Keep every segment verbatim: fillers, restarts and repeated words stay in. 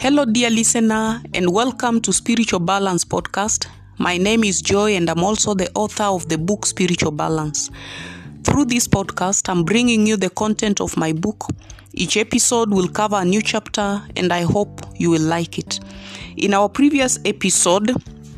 Hello, dear listener, and welcome to Spiritual Balance Podcast. My name is Joy, and I'm also the author of the book Spiritual Balance. Through this podcast, I'm bringing you the content of my book. Each episode will cover a new chapter, and I hope you will like it. In our previous episode,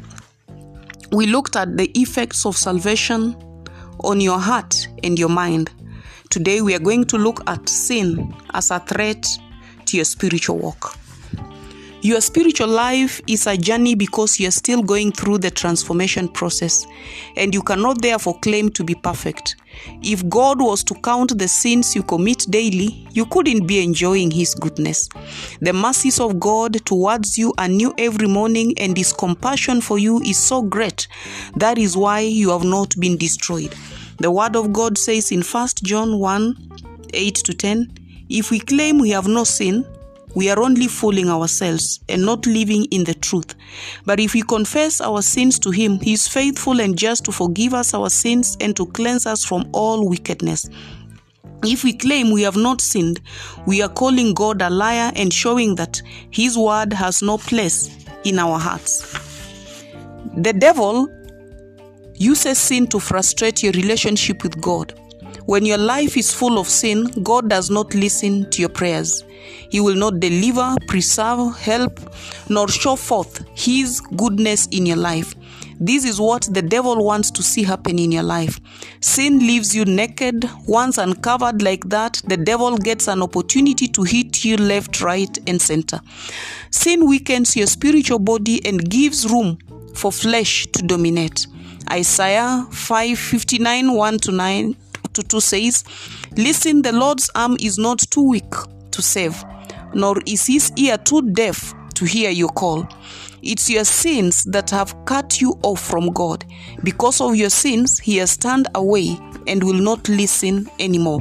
we looked at the effects of salvation on your heart and your mind. Today, we are going to look at sin as a threat to your spiritual walk. Your spiritual life is a journey because you're still going through the transformation process, and you cannot therefore claim to be perfect. If God was to count the sins you commit daily, you couldn't be enjoying His goodness. The mercies of God towards you are new every morning, and His compassion for you is so great. That is why you have not been destroyed. The Word of God says in First John one, eight to ten, if we claim we have no sin, we are only fooling ourselves and not living in the truth. But if we confess our sins to Him, He is faithful and just to forgive us our sins and to cleanse us from all wickedness. If we claim we have not sinned, we are calling God a liar and showing that His word has no place in our hearts. The devil uses sin to frustrate your relationship with God. When your life is full of sin, God does not listen to your prayers. He will not deliver, preserve, help, nor show forth His goodness in your life. This is what the devil wants to see happen in your life. Sin leaves you naked. Once uncovered like that, the devil gets an opportunity to hit you left, right, and center. Sin weakens your spiritual body and gives room for flesh to dominate. Isaiah five fifty-nine, one to nine to two says, "Listen, the Lord's arm is not too weak to save, nor is His ear too deaf to hear your call." It's your sins that have cut you off from God. Because of your sins, He has turned away and will not listen anymore.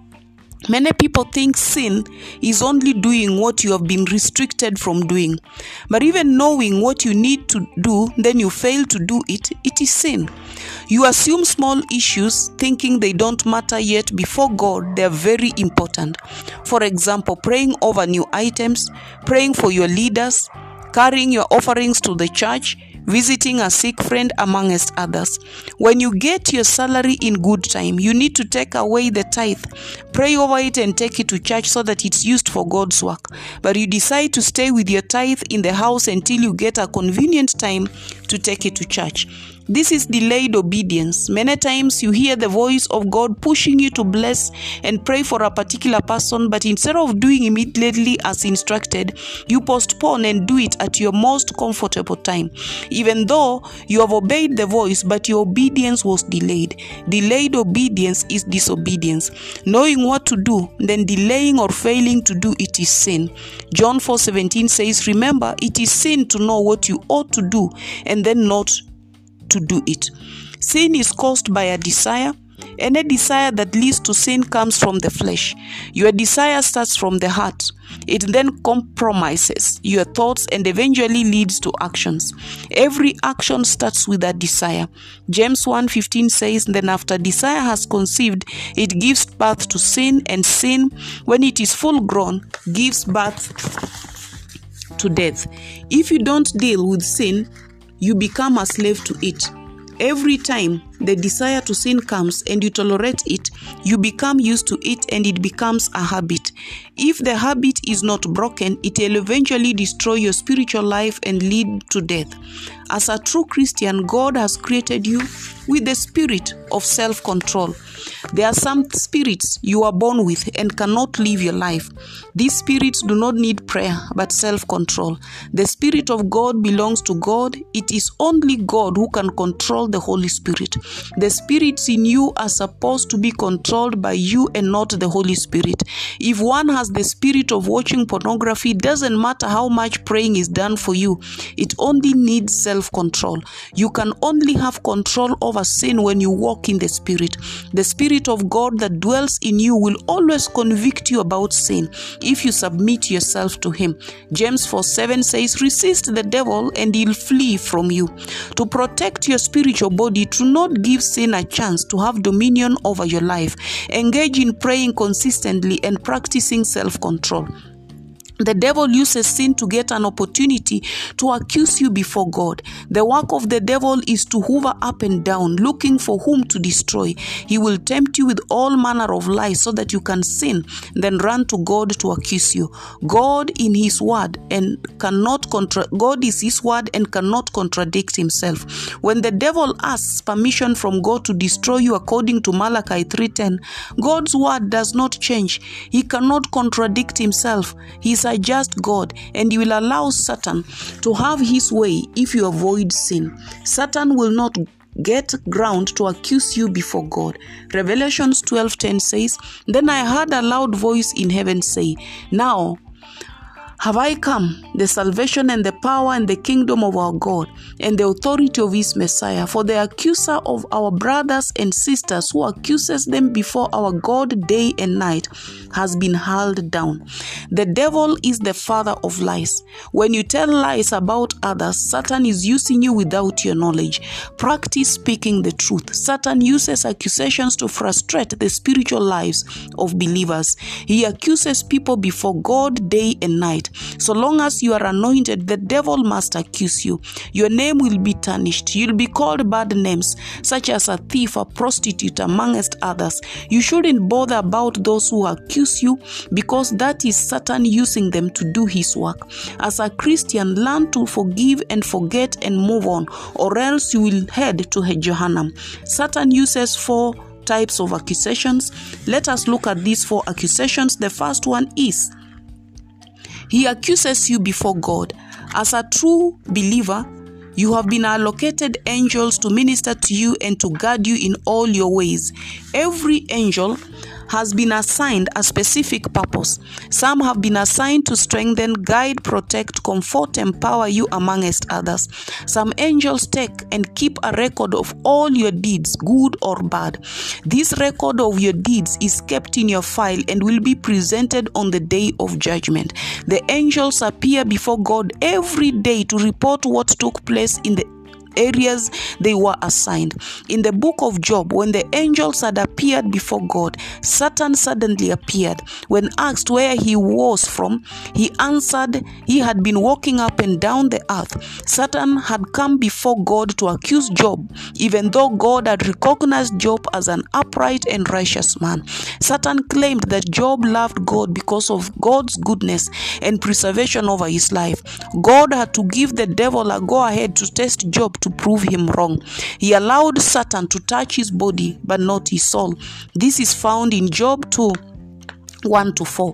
Many people think sin is only doing what you have been restricted from doing. But even knowing what you need to do, then you fail to do it, it is sin. You assume small issues thinking they don't matter, yet before God they are very important. For example, praying over new items, praying for your leaders, carrying your offerings to the church, visiting a sick friend, amongst others. When you get your salary in good time, you need to take away the tithe, pray over it and take it to church so that it's used for God's work. But you decide to stay with your tithe in the house until you get a convenient time to take it to church. This is delayed obedience. Many times you hear the voice of God pushing you to bless and pray for a particular person, but instead of doing immediately as instructed, you postpone and do it at your most comfortable time. Even though you have obeyed the voice, but your obedience was delayed. Delayed obedience is disobedience. Knowing what to do, then delaying or failing to do it is sin. John four seventeen says, "Remember, it is sin to know what you ought to do and then not to do it." Sin is caused by a desire. Any desire that leads to sin comes from the flesh. Your desire starts from the heart. It then compromises your thoughts and eventually leads to actions. Every action starts with a desire. James one fifteen says, "Then after desire has conceived, it gives birth to sin, and sin, when it is full grown, gives birth to death." If you don't deal with sin, you become a slave to it. Every time the desire to sin comes and you tolerate it, you become used to it and it becomes a habit. If the habit is not broken, it will eventually destroy your spiritual life and lead to death. As a true Christian, God has created you with the spirit of self-control. There are some spirits you are born with and cannot live your life. These spirits do not need prayer, but self-control. The Spirit of God belongs to God. It is only God who can control the Holy Spirit. The spirits in you are supposed to be controlled by you and not the Holy Spirit. If one has the spirit of watching pornography, it doesn't matter how much praying is done for you. It only needs self-control. You can only have control over sin when you walk in the Spirit. The Spirit of God that dwells in you will always convict you about sin if you submit yourself to Him. James four seven says, "Resist the devil and he'll flee from you." To protect your spiritual body, do not give sin a chance to have dominion over your life. Engage in praying consistently and practicing self-control. The devil uses sin to get an opportunity to accuse you before God. The work of the devil is to hover up and down, looking for whom to destroy. He will tempt you with all manner of lies so that you can sin, then run to God to accuse you. God in His word and cannot contra- God is His word and cannot contradict Himself. When the devil asks permission from God to destroy you according to Malachi three ten, God's word does not change. He cannot contradict Himself. He is a just God, and He will allow Satan to have his way if you avoid sin. Satan will not get ground to accuse you before God. Revelations twelve ten says, "Then I heard a loud voice in heaven say, Now have I come, the salvation and the power and the kingdom of our God, and the authority of His Messiah. For the accuser of our brothers and sisters, who accuses them before our God day and night, has been hurled down." The devil is the father of lies. When you tell lies about others, Satan is using you without your knowledge. Practice speaking the truth. Satan uses accusations to frustrate the spiritual lives of believers. He accuses people before God day and night. So long as you are anointed, the devil must accuse you. Your name will be tarnished. You'll be called bad names, such as a thief, a prostitute, amongst others. You shouldn't bother about those who accuse you, because that is Satan using them to do his work. As a Christian, learn to forgive and forget and move on, or else you will head to Jehannam. Satan uses four types of accusations. Let us look at these four accusations. The first one is, he accuses you before God. As a true believer, you have been allocated angels to minister to you and to guard you in all your ways. Every angel has been assigned a specific purpose. Some have been assigned to strengthen, guide, protect, comfort, empower you, amongst others. Some angels take and keep a record of all your deeds, good or bad. This record of your deeds is kept in your file and will be presented on the day of judgment. The angels appear before God every day to report what took place in the areas they were assigned. In the book of Job, when the angels had appeared before God, Satan suddenly appeared. When asked where he was from, he answered he had been walking up and down the earth. Satan had come before God to accuse Job, even though God had recognized Job as an upright and righteous man. Satan claimed that Job loved God because of God's goodness and preservation over his life. God had to give the devil a go-ahead to test Job to prove him wrong. He allowed Satan to touch his body but not his soul. This is found in Job two, one to four.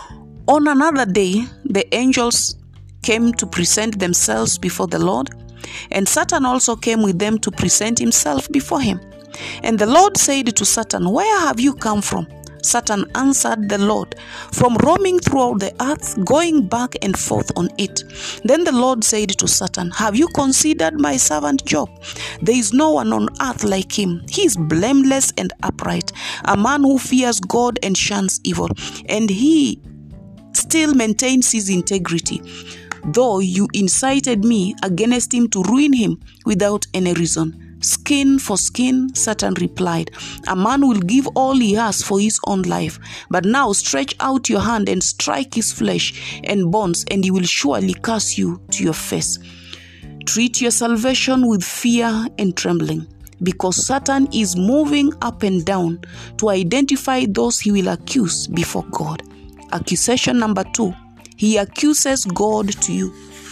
On another day, the angels came to present themselves before the Lord, and Satan also came with them to present himself before him. And the Lord said to Satan, "Where have you come from?" Satan answered the Lord, "From roaming throughout the earth, going back and forth on it." Then the Lord said to Satan, "Have you considered my servant Job? There is no one on earth like him. He is blameless and upright, a man who fears God and shuns evil, and he still maintains his integrity, though you incited me against him to ruin him without any reason." "Skin for skin," Satan replied. "A man will give all he has for his own life. But now stretch out your hand and strike his flesh and bones, and he will surely curse you to your face." Treat your salvation with fear and trembling, because Satan is moving up and down to identify those he will accuse before God. Accusation number two, he accuses God to you.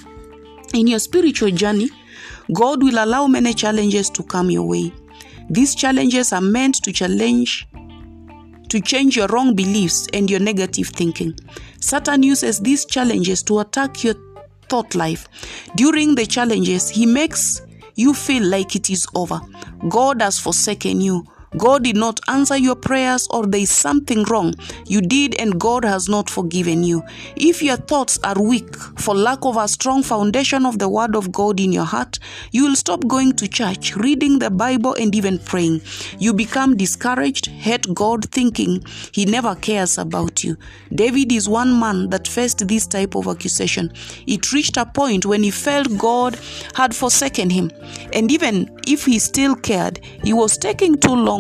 In your spiritual journey, God will allow many challenges to come your way. These challenges are meant to challenge, to change your wrong beliefs and your negative thinking. Satan uses these challenges to attack your thought life. During the challenges, he makes you feel like it is over. God has forsaken you. God did not answer your prayers, or there is something wrong you did and God has not forgiven you. If your thoughts are weak for lack of a strong foundation of the word of God in your heart, you will stop going to church, reading the Bible, and even praying. You become discouraged, hate God, thinking he never cares about you. David is one man that faced this type of accusation. It reached a point when he felt God had forsaken him, and even if he still cared, he was taking too long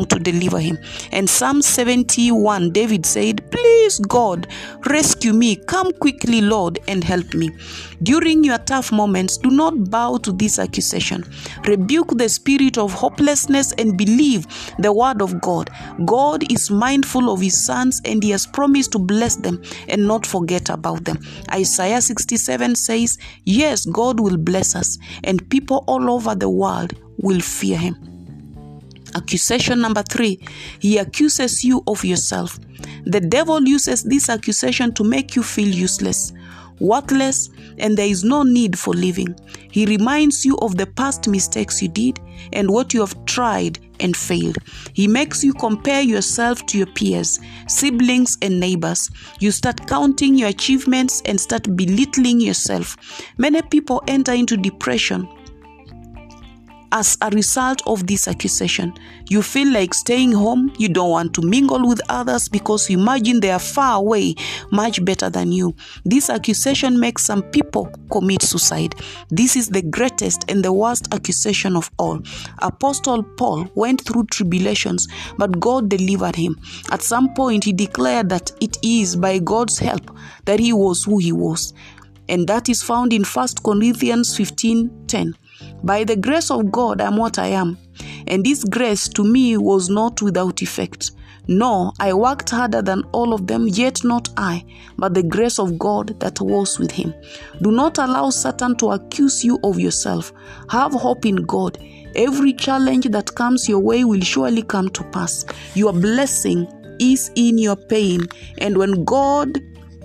long to deliver him. And Psalm seventy-one, David said, "Please, God, rescue me. Come quickly, Lord, and help me." During your tough moments, do not bow to this accusation. Rebuke the spirit of hopelessness and believe the word of God. God is mindful of his sons, and he has promised to bless them and not forget about them. Isaiah sixty-seven says, yes, God will bless us, and people all over the world will fear him. Accusation number three, he accuses you of yourself. The devil uses this accusation to make you feel useless, worthless, and there is no need for living. He reminds you of the past mistakes you did and what you have tried and failed. He makes you compare yourself to your peers, siblings, and neighbors. You start counting your achievements and start belittling yourself. Many people enter into depression as a result of this accusation. You feel like staying home. You don't want to mingle with others because you imagine they are far away, much better than you. This accusation makes some people commit suicide. This is the greatest and the worst accusation of all. Apostle Paul went through tribulations, but God delivered him. At some point, he declared that it is by God's help that he was who he was. And that is found in First Corinthians fifteen ten. By the grace of God, I am what I am. And this grace to me was not without effect. No, I worked harder than all of them, yet not I, but the grace of God that was with him. Do not allow Satan to accuse you of yourself. Have hope in God. Every challenge that comes your way will surely come to pass. Your blessing is in your pain. And when God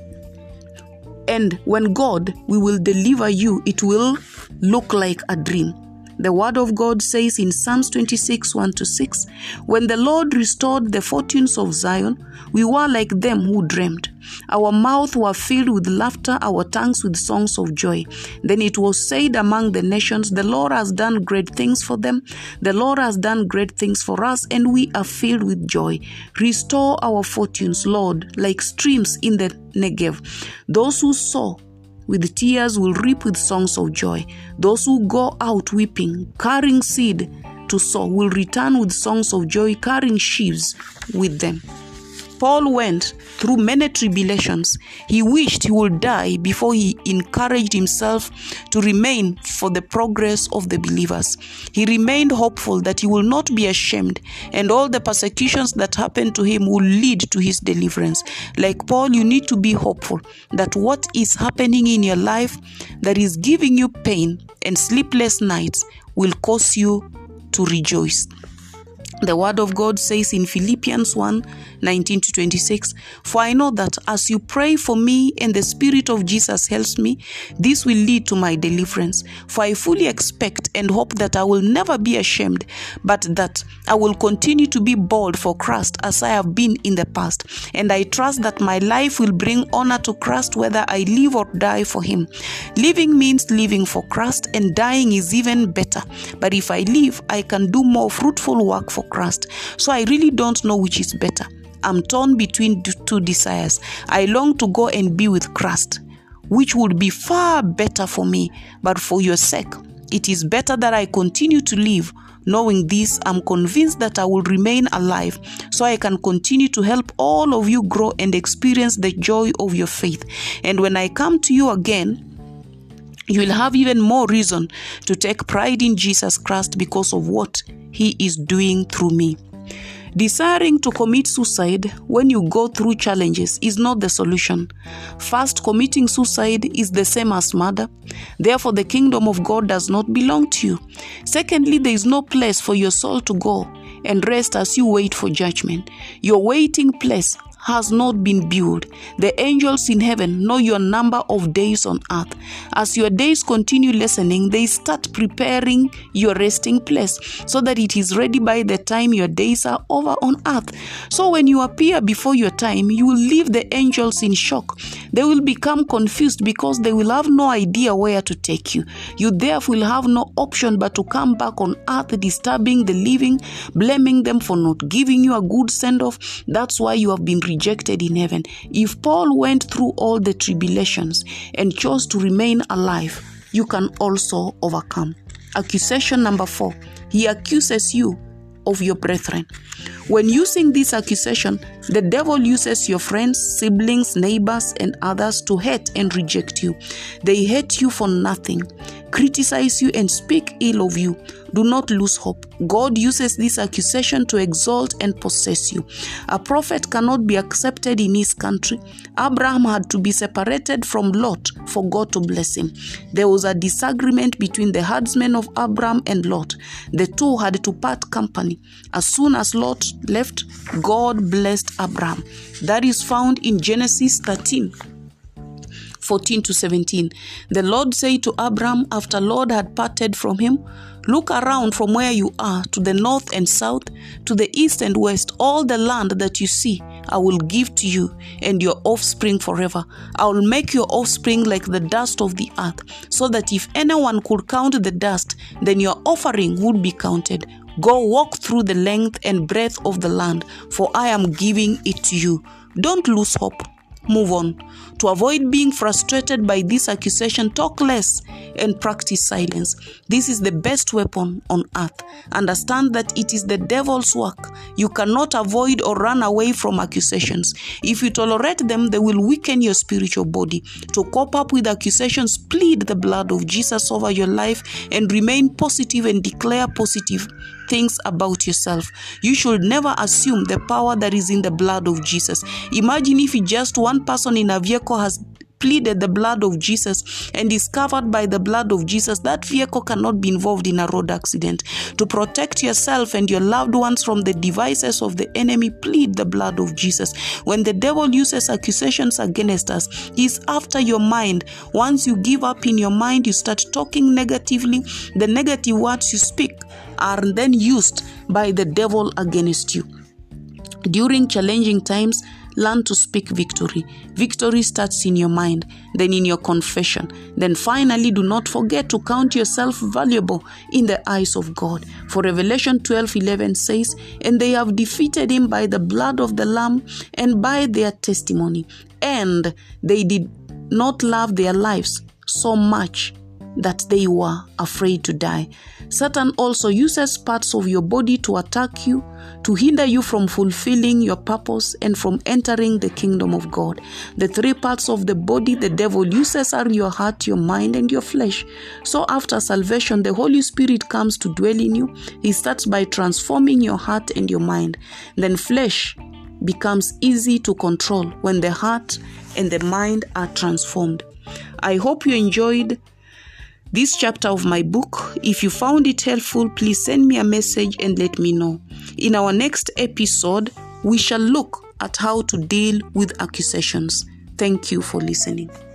And when God we will deliver you, it will look like a dream. The word of God says in Psalms twenty-six, one to six, when the Lord restored the fortunes of Zion, we were like them who dreamed. Our mouth were filled with laughter, our tongues with songs of joy. Then it was said among the nations, the Lord has done great things for them. The Lord has done great things for us, and we are filled with joy. Restore our fortunes, Lord, like streams in the Negev. Those who sow with tears will reap with songs of joy. Those who go out weeping, carrying seed to sow, will return with songs of joy, carrying sheaves with them. Paul went through many tribulations. He wished he would die before he encouraged himself to remain for the progress of the believers. He remained hopeful that he will not be ashamed, and all the persecutions that happened to him will lead to his deliverance. Like Paul, you need to be hopeful that what is happening in your life that is giving you pain and sleepless nights will cause you to rejoice. The word of God says in Philippians one, nineteen to twenty-six, for I know that as you pray for me and the Spirit of Jesus helps me, this will lead to my deliverance. For I fully expect and hope that I will never be ashamed, but that I will continue to be bold for Christ as I have been in the past. And I trust that my life will bring honor to Christ whether I live or die for him. Living means living for Christ, and dying is even better. But if I live, I can do more fruitful work for Christ. So I really don't know which is better. I'm torn between two desires. I long to go and be with Christ, which would be far better for me. But for your sake, it is better that I continue to live. Knowing this, I'm convinced that I will remain alive so I can continue to help all of you grow and experience the joy of your faith. And when I come to you again, you will have even more reason to take pride in Jesus Christ because of what he is doing through me. Desiring to commit suicide when you go through challenges is not the solution. First, committing suicide is the same as murder. Therefore, the kingdom of God does not belong to you. Secondly, there is no place for your soul to go and rest as you wait for judgment. Your waiting place has not been built. The angels in heaven know your number of days on earth. As your days continue lessening, they start preparing your resting place so that it is ready by the time your days are over on earth. So when you appear before your time, you will leave the angels in shock. They will become confused because they will have no idea where to take you. You therefore will have no option but to come back on earth, disturbing the living, blaming them for not giving you a good send-off. That's why you have been rejected in heaven. If Paul went through all the tribulations and chose to remain alive, you can also overcome. Accusation number four. He accuses you of your brethren. When using this accusation, the devil uses your friends, siblings, neighbors, and others to hate and reject you. They hate you for nothing, criticize you, and speak ill of you. Do not lose hope. God uses this accusation to exalt and possess you. A prophet cannot be accepted in his country. Abraham had to be separated from Lot for God to bless him. There was a disagreement between the herdsmen of Abraham and Lot. The two had to part company. As soon as Lot left, God blessed Abraham. That is found in Genesis thirteen. fourteen to seventeen. The Lord said to Abraham after Lot had parted from him, "Look around from where you are to the north and south, to the east and west. All the land that you see, I will give to you and your offspring forever. I will make your offspring like the dust of the earth, so that if anyone could count the dust, then your offering would be counted. Go walk through the length and breadth of the land, for I am giving it to you." Don't lose hope. Move on. To avoid being frustrated by this accusation, talk less and practice silence. This is the best weapon on earth. Understand that it is the devil's work. You cannot avoid or run away from accusations. If you tolerate them, they will weaken your spiritual body. To cope up with accusations, plead the blood of Jesus over your life and remain positive and declare positive things about yourself. You should never assume the power that is in the blood of Jesus. Imagine if just one person in a vehicle has pleaded the blood of Jesus and is covered by the blood of Jesus. That vehicle cannot be involved in a road accident. To protect yourself and your loved ones from the devices of the enemy, plead the blood of Jesus. When the devil uses accusations against us, he is after your mind. Once you give up in your mind, you start talking negatively. The negative words you speak are then used by the devil against you. During challenging times, learn to speak victory. Victory starts in your mind, then in your confession. Then finally, do not forget to count yourself valuable in the eyes of God. For Revelation twelve eleven says, "And they have defeated him by the blood of the Lamb and by their testimony. And they did not love their lives so much that they were afraid to die." Satan also uses parts of your body to attack you, to hinder you from fulfilling your purpose and from entering the kingdom of God. The three parts of the body the devil uses are your heart, your mind, and your flesh. So after salvation, the Holy Spirit comes to dwell in you. He starts by transforming your heart and your mind. Then flesh becomes easy to control when the heart and the mind are transformed. I hope you enjoyed this chapter of my book. If you found it helpful, please send me a message and let me know. In our next episode, we shall look at how to deal with accusations. Thank you for listening.